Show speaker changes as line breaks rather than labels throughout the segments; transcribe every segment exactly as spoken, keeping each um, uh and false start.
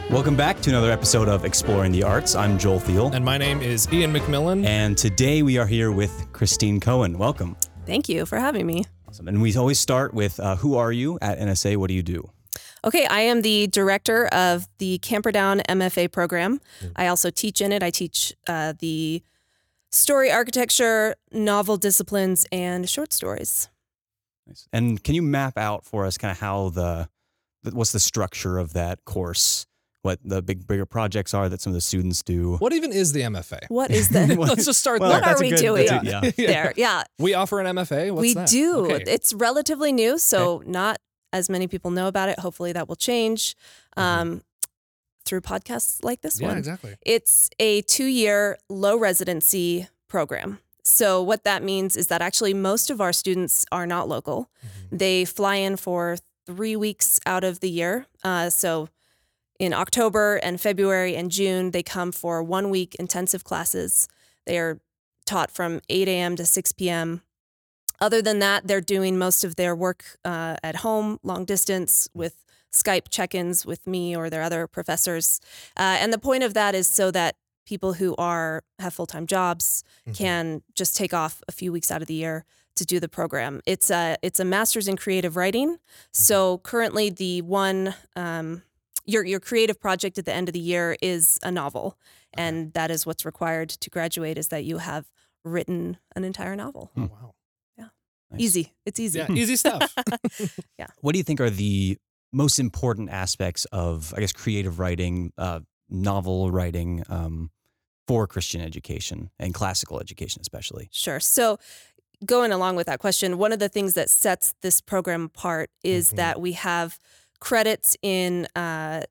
Welcome back to another episode of Exploring the Arts. I'm Joel Thiel.
And my name is Ian McMillan.
And today we are here with Christine Cohen. Welcome.
Thank you for having me.
Awesome. And we always start with, uh, who are you at N S A? What do you do?
Okay, I am the director of the Camperdown M F A program. Mm. I also teach in it. I teach uh, the story architecture, novel disciplines, and short stories.
Nice. And can you map out for us kind of how the, what's the structure of that course? What the big, bigger projects are that some of the students do?
What even is the M F A?
What is the?
Let's just start
well,
there.
What are we
good,
doing
a, yeah.
there? Yeah.
We offer an M F A? What's
we
that?
do.
Okay.
It's relatively new, so
okay.
not as many people know about it. Hopefully that will change um, mm-hmm. through podcasts like this
yeah,
one.
Yeah, exactly.
It's a two-year low residency program. So what that means is that actually most of our students are not local. Mm-hmm. They fly in for three weeks out of the year. Uh, so in October and February and June, they come for one week intensive classes. They are taught from eight a.m. to six p.m. Other than that, they're doing most of their work uh, at home, long distance, with Skype check-ins with me or their other professors. Uh, and the point of that is so that people who are have full-time jobs mm-hmm. can just take off a few weeks out of the year to do the program. It's a, it's a master's in creative writing. Mm-hmm. So currently the one... Um, Your your creative project at the end of the year is a novel, okay. and that is what's required to graduate, is that you have written an entire novel.
Oh, wow.
Yeah.
Nice.
Easy. It's easy.
Yeah, easy stuff.
Yeah.
What do you think are the most important aspects of, I guess, creative writing, uh, novel writing um, for Christian education and classical education especially?
Sure. So going along with that question, one of the things that sets this program apart is mm-hmm. that we have credits in uh,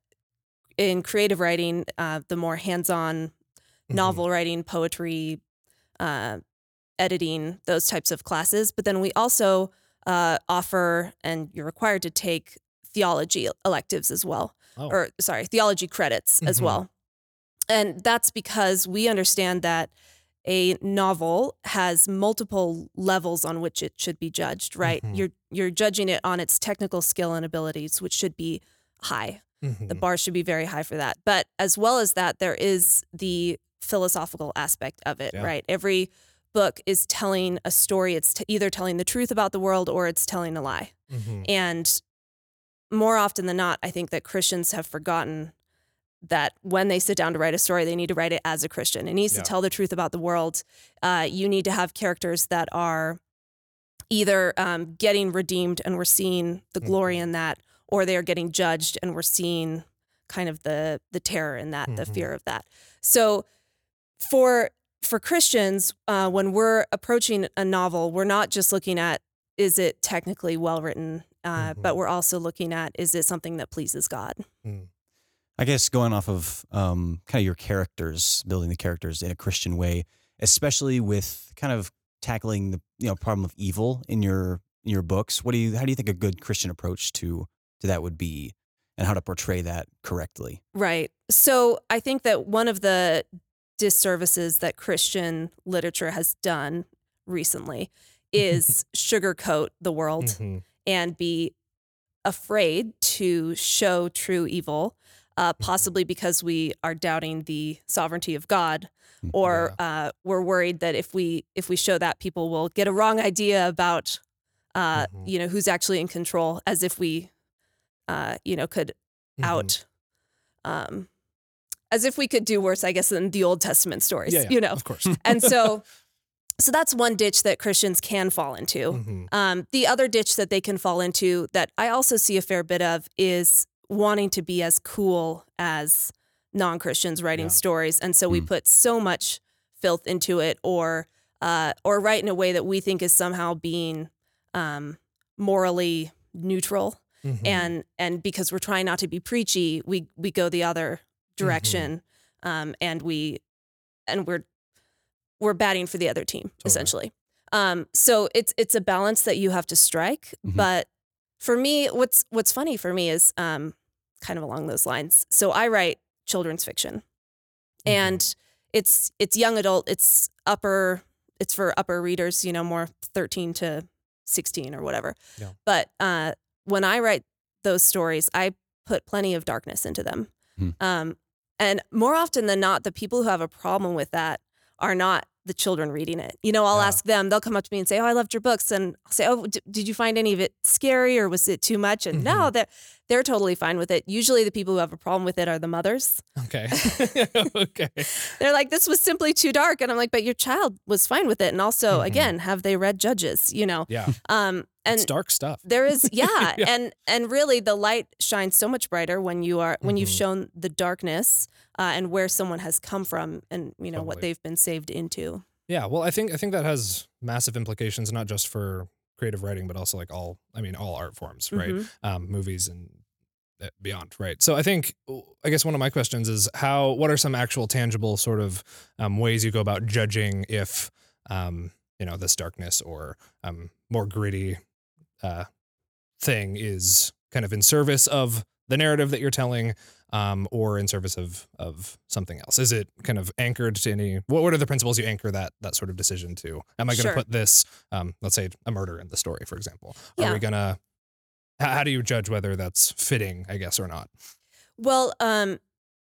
in creative writing, uh, the more hands-on mm-hmm. novel writing, poetry, uh, editing, those types of classes. But then we also uh, offer, and you're required to take theology electives as well, oh. or sorry, theology credits mm-hmm. as well. And that's because we understand that a novel has multiple levels on which it should be judged, right? Mm-hmm. You're you're judging it on its technical skill and abilities, which should be high. Mm-hmm. The bar should be very high for that. But as well as that, there is the philosophical aspect of it, yeah. right? Every book is telling a story. It's t- either telling the truth about the world or it's telling a lie. Mm-hmm. And more often than not, I think that Christians have forgotten that when they sit down to write a story, they need to write it as a Christian. It needs yeah. to tell the truth about the world. Uh, you need to have characters that are either um, getting redeemed and we're seeing the glory mm-hmm. in that, or they are getting judged and we're seeing kind of the the terror in that, mm-hmm. the fear of that. So for for Christians, uh, when we're approaching a novel, we're not just looking at, is it technically well written, uh, mm-hmm. but we're also looking at, is it something that pleases God?
Mm. I guess going off of um, kind of your characters, building the characters in a Christian way, especially with kind of tackling the you know problem of evil in your in your books. What do you how do you think a good Christian approach to to that would be, and how to portray that correctly?
Right. So I think that one of the disservices that Christian literature has done recently is sugarcoat the world mm-hmm. and be afraid to show true evil. Uh, possibly because we are doubting the sovereignty of God, or yeah. uh, we're worried that if we if we show that, people will get a wrong idea about uh, mm-hmm. you know who's actually in control, as if we uh, you know could mm-hmm. out um, as if we could do worse, I guess, than the Old Testament stories.
Yeah, yeah,
you know,
of course.
And so so that's one ditch that Christians can fall into. Mm-hmm. Um, the other ditch that they can fall into that I also see a fair bit of is wanting to be as cool as non-Christians writing yeah. stories. And so we mm. put so much filth into it, or uh, or write in a way that we think is somehow being um, morally neutral. Mm-hmm. And and because we're trying not to be preachy, we we go the other direction, mm-hmm. um, and we and we're we're batting for the other team, totally. essentially. Um, so it's it's a balance that you have to strike. Mm-hmm. But for me, what's what's funny for me is um, kind of along those lines. So I write children's fiction, mm-hmm. and it's it's young adult. It's upper. It's for upper readers. You know, more thirteen to sixteen or whatever. Yeah. But uh, when I write those stories, I put plenty of darkness into them.
Hmm.
Um, and more often than not, the people who have a problem with that are not the children reading it. You know, I'll
Yeah.
ask them, they'll come up to me and say, oh, I loved your books. And I'll say, oh, d- did you find any of it scary or was it too much? And no,
Mhm.
they're, they're totally fine with it. Usually the people who have a problem with it are the mothers.
Okay. Okay.
They're like, this was simply too dark. And I'm like, but your child was fine with it. And also,
Mhm.
again, have they read Judges, you know?
Yeah.
Um, and
It's dark stuff.
there is, yeah,
Yeah.
and and really the light shines so much brighter when you are when you've
Mhm.
shown the darkness uh, and where someone has come from and you know what
Totally.
they've been saved into.
Yeah, well, I think I think that has massive implications, not just for creative writing, but also like all, I mean, all art forms, right?
Mhm.
Um, movies and uh, beyond, right? So I think, I guess one of my questions is how, what are some actual tangible sort of um, ways you go about judging if, um, you know, this darkness or um, more gritty uh, thing is kind of in service of the narrative that you're telling, um, or in service of of something else? Is it kind of anchored to any? What what are the principles you anchor that that sort of decision to? Am I going to
Sure.
put this, um, let's say, a murder in the story, for example? Are
Yeah.
we gonna? How, how do you judge whether that's fitting, I guess, or not?
Well, um,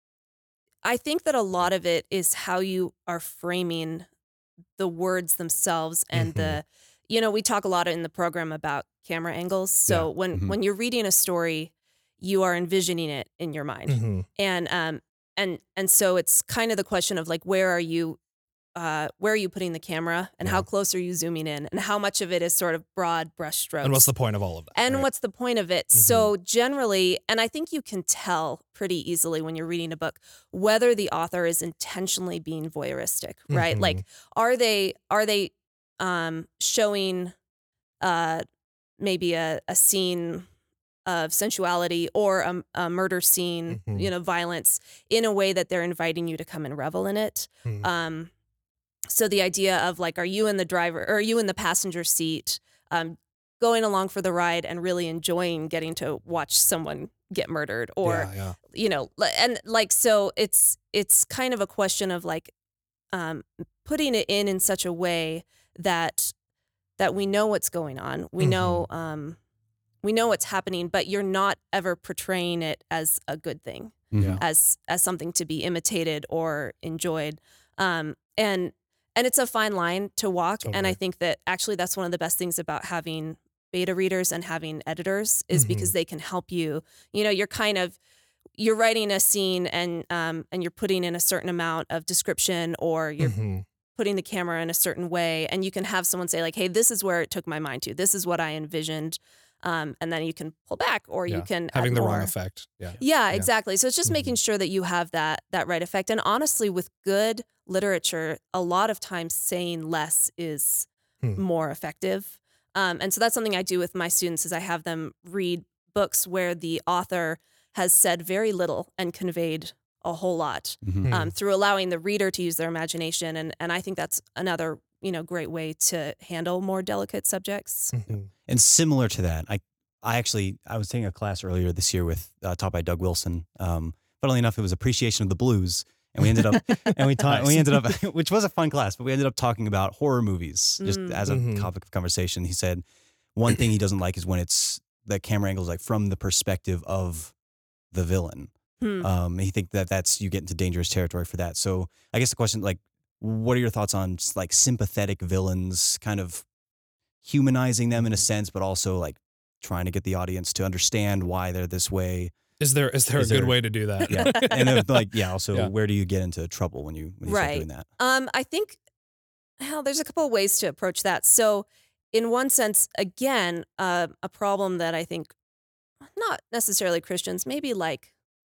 I think that a lot of it is how you are framing the words themselves and
Mhm.
the, you know, we talk a lot in the program about camera angles. So
Yeah.
when
Mhm.
when you're reading a story, you are envisioning it in your mind.
Mm-hmm.
and um and and so it's kind of the question of like where are you uh where are you putting the camera and
Yeah.
how close are you zooming in and how much of it is sort of broad brush strokes
And what's the point of all of that?
and
right?
what's the point of it?
Mhm.
So generally, and I think you can tell pretty easily when you're reading a book whether the author is intentionally being voyeuristic, right?
Mhm.
Like are they are they um showing uh maybe a, a scene of sensuality or a, a murder scene,
Mhm.
you know, violence in a way that they're inviting you to come and revel in it.
Mhm.
Um, so the idea of like, are you in the driver or are you in the passenger seat, um, going along for the ride and really enjoying getting to watch someone get murdered or,
yeah, yeah.
you know, li- and like, so it's, it's kind of a question of like, um, putting it in in such a way that, that we know what's going on. We know, um, we know what's happening, but you're not ever portraying it as a good thing,
Yeah.
as as something to be imitated or enjoyed. Um, and and it's a fine line to walk. And I
Totally.
think that actually that's one of the best things about having beta readers and having editors is
Mhm.
because they can help you. You know, you're kind of you're writing a scene and um, and you're putting in a certain amount of description or you're
Mhm.
putting the camera in a certain way, and you can have someone say like, hey, this is where it took my mind to. This is what I envisioned. Um, and then you can pull back or you
Yeah.
can
Having
add
the
more.
wrong effect. Yeah.
Yeah,
Yeah.
exactly. So it's just
Mhm.
making sure that you have that that right effect. And honestly, with good literature, a lot of times saying less is
Hmm.
more effective. Um, and so that's something I do with my students is I have them read books where the author has said very little and conveyed a whole lot
Mhm.
Hmm.
um, through allowing the reader to use their imagination. And and I think that's another you know great way to handle more delicate subjects.
Mhm.
And similar to that, I I actually I was taking a class earlier this year with uh, taught by Doug Wilson. Um, funnily enough, it was appreciation of the blues, and we ended up and we taught
Nice.
we ended up which was a fun class, but we ended up talking about horror movies just
Mm.
as a
Mhm.
topic of conversation. He said one thing he doesn't like is when it's the camera angle is like from the perspective of the villain.
Hmm.
Um, he think that that's you get into dangerous territory for that. So I guess the question like, what are your thoughts on s- like sympathetic villains, kind of humanizing them in a sense, but also like trying to get the audience to understand why they're this way.
Is there is there
Is
a good
there-
way to do that?
Yeah, and then, like yeah, also
Yeah.
where do you get into trouble when you when you start
Right.
doing that?
Um, I think, hell, there's a couple of ways to approach that. So, in one sense, again, uh, a problem that I think not necessarily Christians, maybe like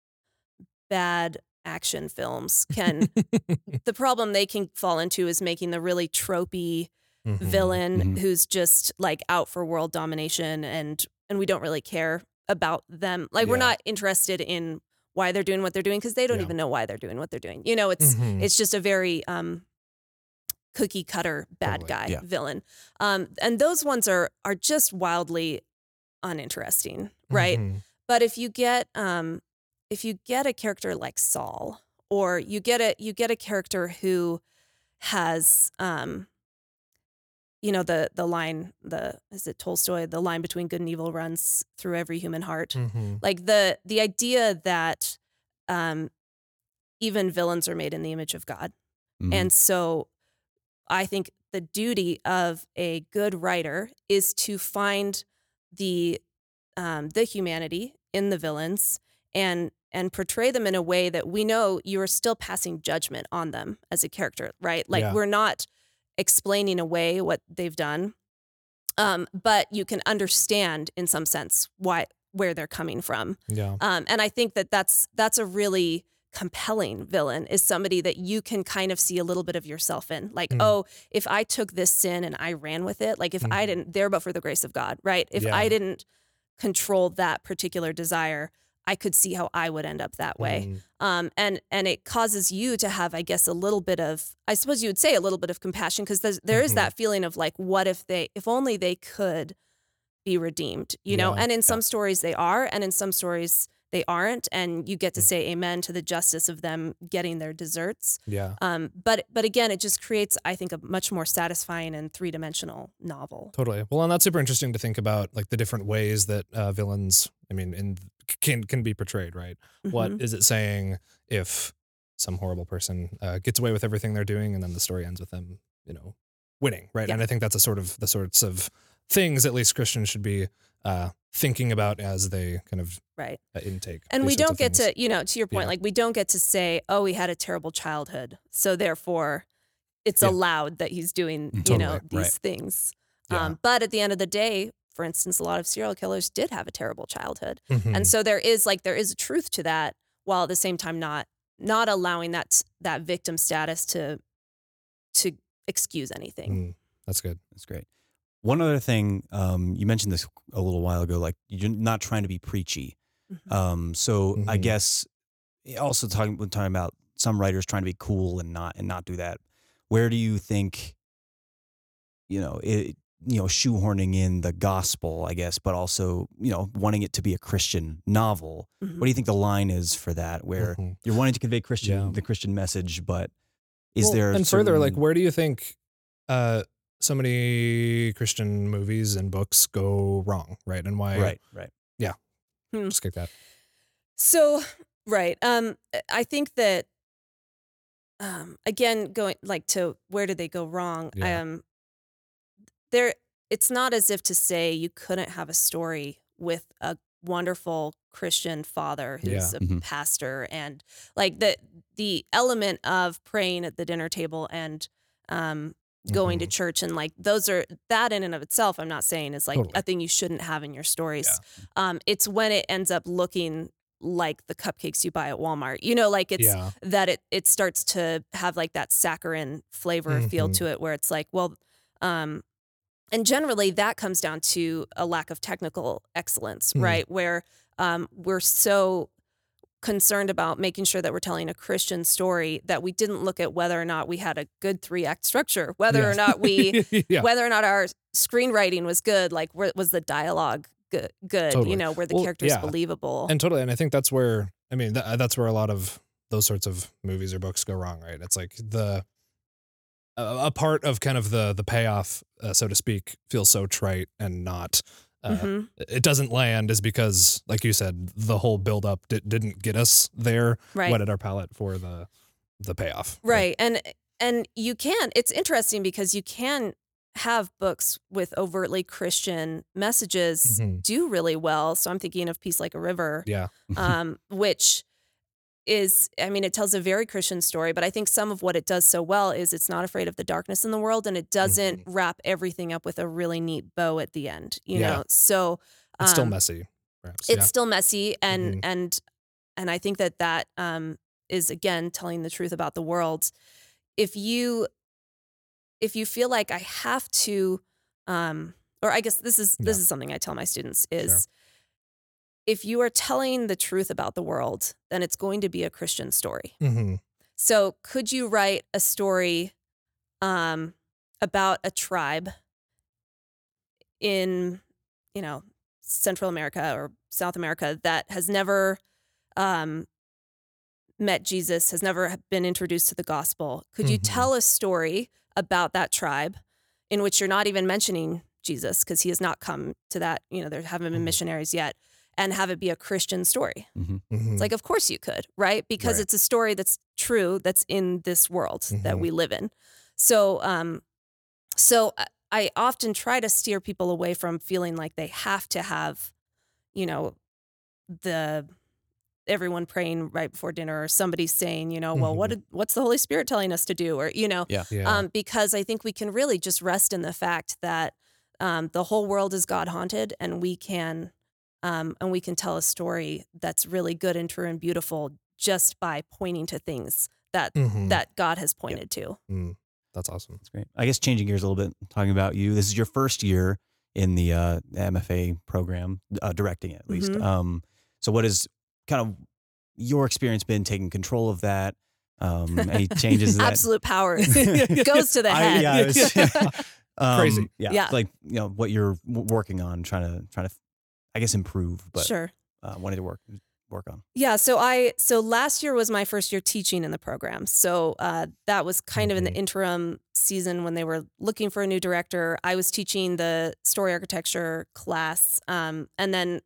bad action films can. The problem they can fall into is making the really tropey
Mhm.
villain
Mhm.
who's just like out for world domination, and and we don't really care about them. Like we're
Yeah.
not interested in why they're doing what they're doing because they don't
Yeah.
even know why they're doing what they're doing. You know, it's
Mhm.
it's just a very um cookie cutter bad
Totally.
guy
Yeah.
villain. Um, and those ones are are just wildly uninteresting, right?
Mhm.
But if you get um, if you get a character like Saul, or you get a you get a character who has um, you know the the line the is it Tolstoy the line between good and evil runs through every human heart.
Mhm.
Like the the idea that um, even villains are made in the image of God.
Mhm.
And so I think the duty of a good writer is to find the um, the humanity in the villains and and portray them in a way that we know you are still passing judgment on them as a character, right? Like
Yeah.
we're not explaining away what they've done, um, but you can understand in some sense why where they're coming from.
Yeah.
Um, and I think that that's that's a really compelling villain, is somebody that you can kind of see a little bit of yourself in. Like,
Mm.
oh, if I took this sin and I ran with it, like if I
Mhm.
didn't, there but for the grace of God, right? If
Yeah.
I didn't control that particular desire, I could see how I would end up that way.
Mm.
Um, and and it causes you to have, I guess, a little bit of, I suppose you would say a little bit of compassion, because there is
Mhm.
that feeling of like, what if they, if only they could be redeemed, you know?
Yeah.
And in some stories they are, and in some stories they aren't, and you get to say amen to the justice of them getting their deserts.
Yeah.
Um, but but again, it just creates, I think, a much more satisfying and three dimensional novel.
Totally. Well, and that's super interesting to think about, like the different ways that uh, villains, I mean, in can can be portrayed, right? What
Mhm.
is it saying if some horrible person uh, gets away with everything they're doing, and then the story ends with them, you know, winning, right?
Yeah.
And I think that's a sort of the sorts of things at least Christians should be uh, thinking about as they kind of
Right.
uh, intake.
And
these
we
sorts
don't
of
get
things.
to, you know, to your point,
Yeah.
like we don't get to say, oh, he had a terrible childhood, so therefore it's
Yeah.
allowed that he's doing, you
Totally,
know, these
right.
things.
Yeah.
Um, but at the end of the day, for instance, a lot of serial killers did have a terrible childhood.
Mhm.
And so there is like, there is a truth to that, while at the same time not, not allowing that, that victim status to, to excuse anything.
Mm, that's good.
That's great. One other thing, um, you mentioned this a little while ago, like you're not trying to be preachy.
Mhm.
Um, so I
Mhm.
guess also talking when talking about some writers trying to be cool and not and not do that. Where do you think, you know, it, you know, shoehorning in the gospel, I guess, but also, you know, wanting it to be a Christian novel.
Mhm.
What do you think the line is for that? Where
Mhm.
you're wanting to convey Christian
Yeah.
the Christian message, but is
Well,
there a
and further, like
certain-
where do you think uh, so many Christian movies and books go wrong, right? And why?
right, right.
Hmm.
Just kick that.
So, right. Um, I think that, um, again, going like to where did they go wrong?
Yeah.
Um, there, it's not as if to say you couldn't have a story with a wonderful Christian father who's
Yeah.
a
Mhm.
pastor, and like the the element of praying at the dinner table and um, going to
Mhm.
church, and like those are, that in and of itself, I'm not saying is like
Totally.
a thing you shouldn't have in your stories. Um, it's when it ends up looking like the cupcakes you buy at Walmart, you know, like it's
Yeah.
that it it starts to have like that saccharine flavor feel
Mhm.
to it, where it's like, well, um, and generally that comes down to a lack of technical excellence,
Mhm.
right? Where um, we're so concerned about making sure that we're telling a Christian story that we didn't look at whether or not we had a good three act structure, whether
Yeah.
or not we,
yeah.
whether or not our screenwriting was good, like where, was the dialogue good, good
Totally.
you know, were the
Well,
characters
yeah.
believable?
And totally. And I think that's where, I mean, th- that's where a lot of those sorts of movies or books go wrong, right? It's like the, a, a part of kind of the, the payoff, uh, so to speak, feels so trite and not, uh,
Mhm.
it doesn't land is because, like you said, the whole build up di- didn't get us there,
Right.
whetted our palate for the, the payoff.
Right. And and you can, it's interesting because you can have books with overtly Christian messages
Mhm.
do really well. So I'm thinking of Peace Like a River,
Yeah.
um, which is, I mean, it tells a very Christian story, but I think some of what it does so well is it's not afraid of the darkness in the world, and it doesn't wrap everything up with a really neat bow at the end, you
Yeah.
know? So
It's still
um,
messy, perhaps.
it's
yeah.
still messy, and
Mhm.
and and I think that that um, is again telling the truth about the world. If you if you feel like I have to, um, or I guess this is this
Yeah.
is something I tell my students is,
Sure.
if you are telling the truth about the world, then it's going to be a Christian story.
Mhm.
So could you write a story um, about a tribe in, you know, Central America or South America that has never um, met Jesus, has never been introduced to the gospel? Could you
Mhm.
tell a story about that tribe in which you're not even mentioning Jesus because he has not come to that, you know, there haven't been
Mhm.
missionaries yet, and have it be a Christian story.
Mhm.
Mhm.
It's like, of course you could, right? Because
Right.
it's a story that's true, that's in this world that
Mhm.
we live in. So, um, so I- I often try to steer people away from feeling like they have to have, you know, the everyone praying right before dinner, or somebody saying, you know, well, what
Mhm.
did, what's the Holy Spirit telling us to do, or you know,
Yeah.
yeah.
um, because I think we can really just rest in the fact that um, the whole world is God haunted, and we can, um, and we can tell a story that's really good and true and beautiful just by pointing to things that
Mhm.
that God has pointed to.
Mm. That's awesome.
That's great. I guess changing gears a little bit, talking about you. This is your first year in the uh, M F A program, uh, directing it at least.
Mhm.
Um, so, what has kind of your experience been taking control of that? Um, any changes? That
Absolute power goes to the
I-
head.
yeah, I was- um,
Crazy.
Yeah,
Yeah.
like you know what you're w- working on, trying to trying to, I guess, improve, but
Sure.
uh, wanting to work work on.
Yeah, so I so last year was my first year teaching in the program. So uh, that was kind of in the
Mhm.
interim season when they were looking for a new director. I was teaching the story architecture class, um, and then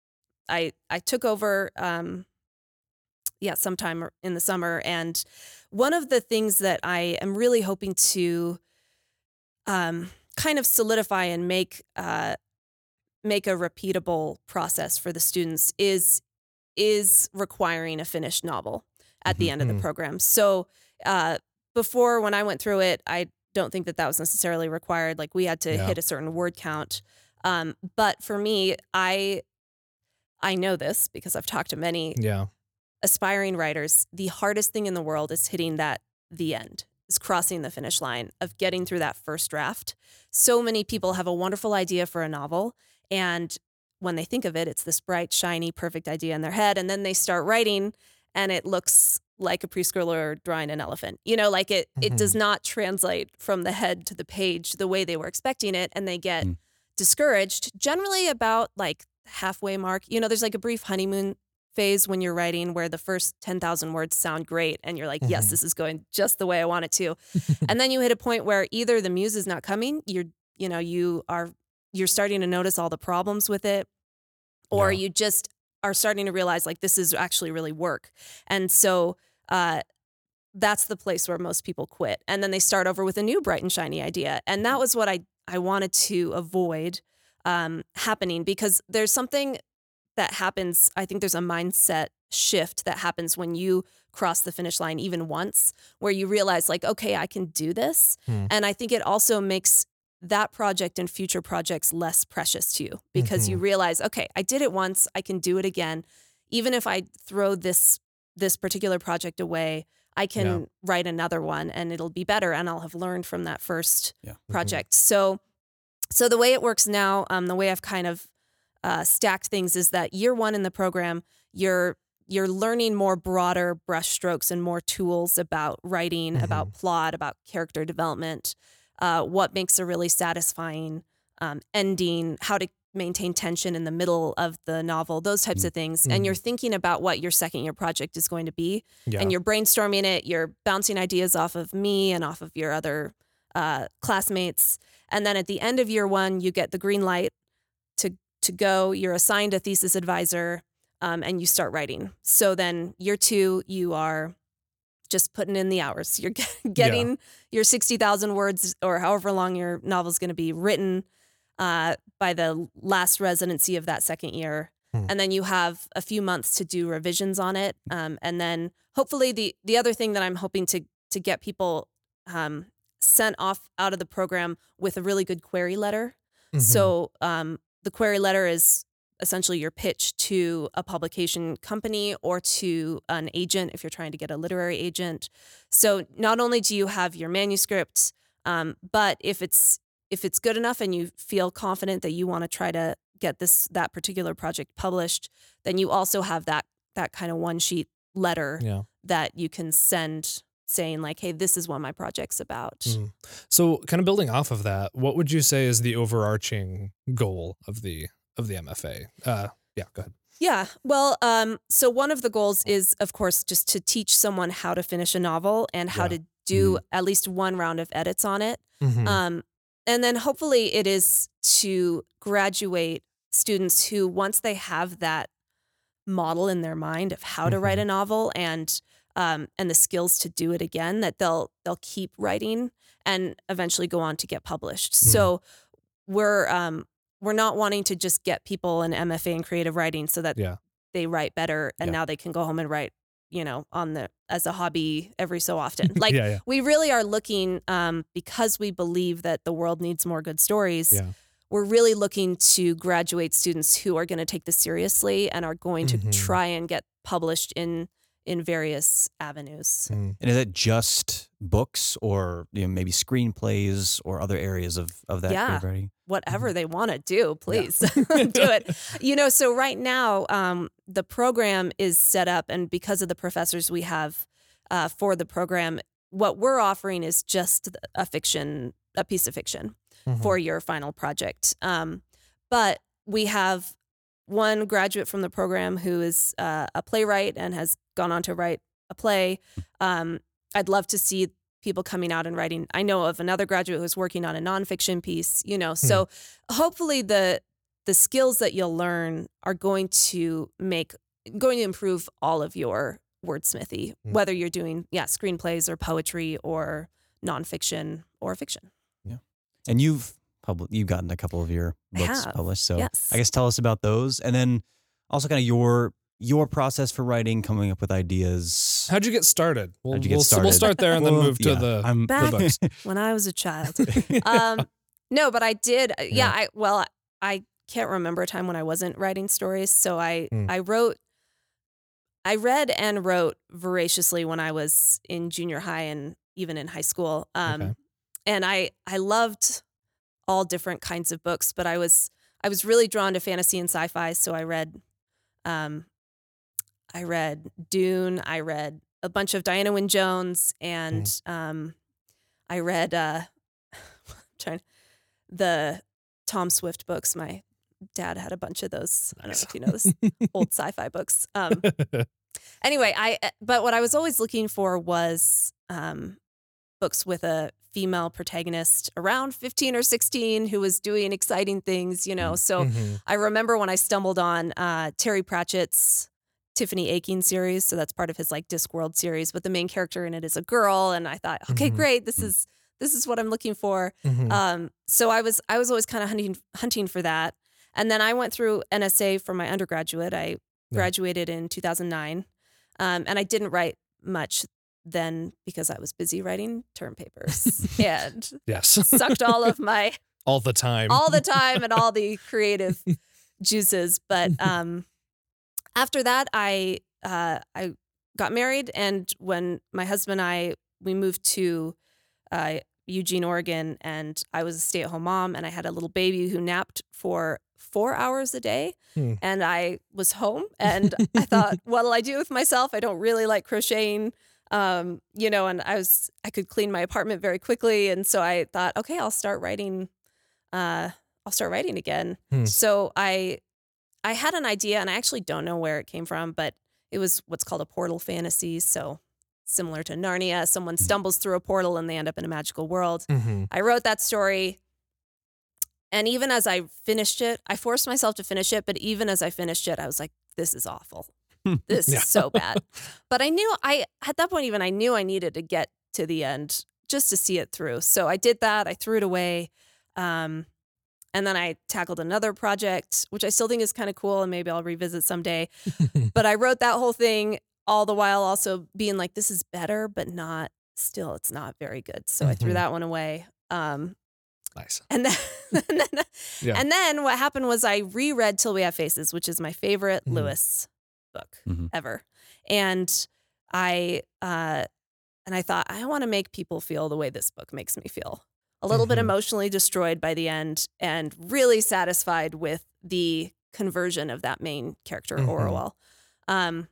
I I took over. Um, yeah, sometime in the summer, and one of the things that I am really hoping to um, kind of solidify and make uh, make a repeatable process for the students is is requiring a finished novel at the
Mhm.
end of the
Mm.
program. So uh, before, when I went through it, I don't think that that was necessarily required. Like we had to
Yeah.
hit a certain word count. Um, but for me, I I know this because I've talked to many
Yeah.
aspiring writers. The hardest thing in the world is hitting that the end, is crossing the finish line of getting through that first draft. So many people have a wonderful idea for a novel, and when they think of it, it's this bright, shiny, perfect idea in their head, and then they start writing, and it looks like a preschooler drawing an elephant. You know, like it it does
Mhm.
not translate from the head to the page the way they were expecting it, and they get
Mm.
discouraged generally about like halfway mark. You know, there's like a brief honeymoon phase when you're writing where the first ten thousand words sound great and you're like, yes,
Mhm.
this is going just the way I want it to. And then you hit a point where either the muse is not coming, you're, you know, you are, you're starting to notice all the problems with it, or
Yeah.
you just are starting to realize like this is actually really work. And so, uh, that's the place where most people quit. And then they start over with a new bright and shiny idea. And that was what I, I wanted to avoid um, happening, because there's something that happens. I think there's a mindset shift that happens when you cross the finish line even once, where you realize like, okay, I can do this.
Hmm.
And I think it also makes that project and future projects less precious to you, because you
Mhm.
realize, okay, I did it once, I can do it again. Even if I throw this this particular project away, I can
Yeah.
write another one and it'll be better, and I'll have learned from that first
Yeah.
project. So so the way it works now, um, the way I've kind of uh, stacked things is that year one in the program, you're you're learning more broader brushstrokes and more tools about writing, about plot, about character development, uh, what makes a really satisfying um, ending, how to maintain tension in the middle of the novel, those types
Mm.
of things. And you're thinking about what your second year project is going to be,
Yeah.
and you're brainstorming it. You're bouncing ideas off of me and off of your other uh, classmates. And then at the end of year one, you get the green light to to go. You're assigned a thesis advisor, um, and you start writing. So then year two, you are just putting in the hours. You're getting your sixty thousand words or however long your novel is going to be written uh, by the last residency of that second year.
Hmm.
And then you have a few months to do revisions on it. Um, and then hopefully the the other thing that I'm hoping to to get people um, sent off out of the program with a really good query letter.
Mhm.
So um, the query letter is essentially your pitch to a publication company or to an agent if you're trying to get a literary agent. So not only do you have your manuscript, um, but if it's if it's good enough and you feel confident that you want to try to get this that particular project published, then you also have that that kind of one sheet letter
Yeah.
that you can send saying like, hey, this is what my project's about.
Mm. So, kind of building off of that, what would you say is the overarching goal of the of the M F A? Uh, yeah, go ahead.
Yeah. Well, um, so one of the goals is, of course, just to teach someone how to finish a novel and how
Yeah.
to do at least one round of edits on it.
Mhm.
Um, and then hopefully it is to graduate students who, once they have that model in their mind of how to write a novel and um, and the skills to do it again, that they'll they'll keep writing and eventually go on to get published.
Mm.
So we're um, we're not wanting to just get people an M F A in creative writing so that
Yeah.
they write better and
Yeah.
now they can go home and write, you know, on the as a hobby every so often. Like
Yeah, yeah.
we really are looking um, because we believe that the world needs more good stories.
Yeah.
We're really looking to graduate students who are going to take this seriously and are going to
Mhm.
try and get published in in various avenues.
Mm.
And is it just books, or you know, maybe screenplays, or other areas of of that
Yeah.
creative writing?
Whatever they want to do, please do it. You know, so right now um, the program is set up, and because of the professors we have uh, for the program, what we're offering is just a fiction, a piece of fiction
Mhm.
for your final project. Um, but we have one graduate from the program who is uh, a playwright and has gone on to write a play. Um, I'd love to see people coming out and writing. I know of another graduate who's working on a nonfiction piece, you know, so hopefully the the skills that you'll learn are going to make, going to improve all of your wordsmithy,
Mm.
whether you're doing, yeah, screenplays or poetry or nonfiction or fiction.
And you've public, you've gotten a couple of your
I
books
have,
published. So
yes.
I guess tell us about those, and then also kind of your your process for writing, coming up with ideas.
How'd you get started? We'll,
How'd you get
we'll,
started?
We'll start there and then
Well,
move to
yeah,
the,
I'm-
the books.
When I was a child. um, no, but I did. Yeah,
Yeah.
I well, I can't remember a time when I wasn't writing stories. So I
Hmm.
I wrote, I read and wrote voraciously when I was in junior high and even in high school. Um,
Okay.
And I I loved all different kinds of books, but I was I was really drawn to fantasy and sci-fi. So I read, um, I read Dune. I read a bunch of Diana Wynne Jones, and um, I read uh, trying the Tom Swift books. My dad had a bunch of those. I don't know if you know this old sci-fi books. Um, anyway, I but what I was always looking for was um, books with a female protagonist around fifteen or sixteen who was doing exciting things, you know. So
Mhm.
I remember when I stumbled on uh, Terry Pratchett's Tiffany Aching series. So that's part of his like Discworld series, but the main character in it is a girl. And I thought, okay,
Mhm.
great. This is, this is what I'm looking for.
Mhm.
Um, so I was, I was always kind of hunting, hunting for that. And then I went through N S A for my undergraduate. I graduated in two thousand nine. Um, and I didn't write much then because I was busy writing term papers and
Yes.
sucked all of my
All the time.
all the time and all the creative juices. But um, after that, I uh, I got married, and when my husband and I we moved to uh, Eugene, Oregon, and I was a stay-at-home mom, and I had a little baby who napped for four hours a day,
Hmm.
and I was home, and I thought, what'll I do with myself? I don't really like crocheting. Um, you know, and I was, I could clean my apartment very quickly. And so I thought, okay, I'll start writing, uh, I'll start writing again.
Hmm.
So I, I had an idea, and I actually don't know where it came from, but it was what's called a portal fantasy. So similar to Narnia, someone stumbles through a portal and they end up in a magical world.
Mhm.
I wrote that story. And even as I finished it, I forced myself to finish it. But even as I finished it, I was like, this is awful. This
Yeah.
is so bad. But I knew I, at that point, even I knew I needed to get to the end just to see it through. So I did that. I threw it away. Um, and then I tackled another project, which I still think is kind of cool. And maybe I'll revisit someday. But I wrote that whole thing all the while also being like, this is better, but not still, it's not very good. So I threw
Mhm.
that one away. Um,
Nice.
and then, and then,
Yeah.
and then what happened was I reread Till We Have Faces, which is my favorite
Mhm.
Lewis book
Mhm.
ever. And I, uh, and I thought, I want to make people feel the way this book makes me feel. A little bit
Mhm.
emotionally destroyed by the end and really satisfied with the conversion of that main character,
Mhm.
Orwell. Um,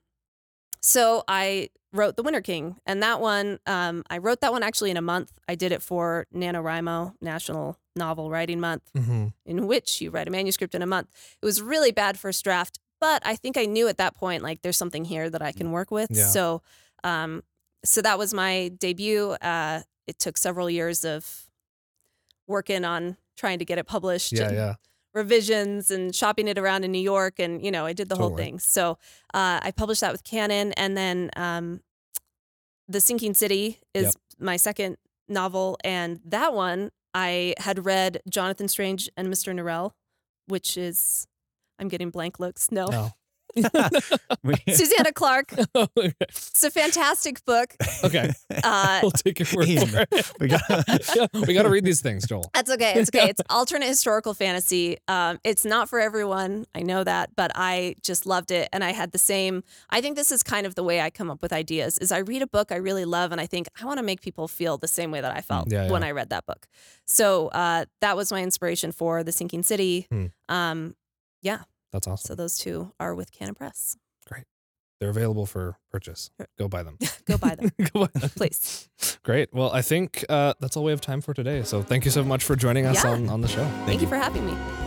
so I wrote The Winter King, and that one, um, I wrote that one actually in a month. I did it for NaNoWriMo, National Novel Writing Month,
Mhm.
in which you write a manuscript in a month. It was really bad first draft, but I think I knew at that point, like, there's something here that I can work with.
Yeah.
So, um, so that was my debut. Uh, it took several years of working on trying to get it published
Yeah,
and
yeah.
revisions and shopping it around in New York, and you know, I did the whole
Totally.
thing. So uh, I published that with Canon, and then um, The Sinking City is
Yep.
my second novel, and that one I had read Jonathan Strange and Mister Norrell, which is I'm getting blank looks. No,
No.
We-
Susanna Clark.
okay.
It's a fantastic book.
Okay.
Uh,
We'll take your word
Ian,
for it.
we got
yeah, we got to read these things, Joel.
That's okay. It's okay. It's alternate historical fantasy. Um, it's not for everyone. I know that, but I just loved it. And I had the same, I think this is kind of the way I come up with ideas is I read a book I really love and I think I want to make people feel the same way that I felt
Yeah,
when
yeah.
I read that book. So uh, that was my inspiration for The Sinking City.
Hmm.
Um, yeah.
That's awesome.
So those two are with Canon Press.
They're available for purchase. Go buy them.
Go buy them,
Go buy them.
please.
Great. Well, I think uh, that's all we have time for today. So thank you so much for joining us
Yeah.
on, on the show.
Thank you for having me.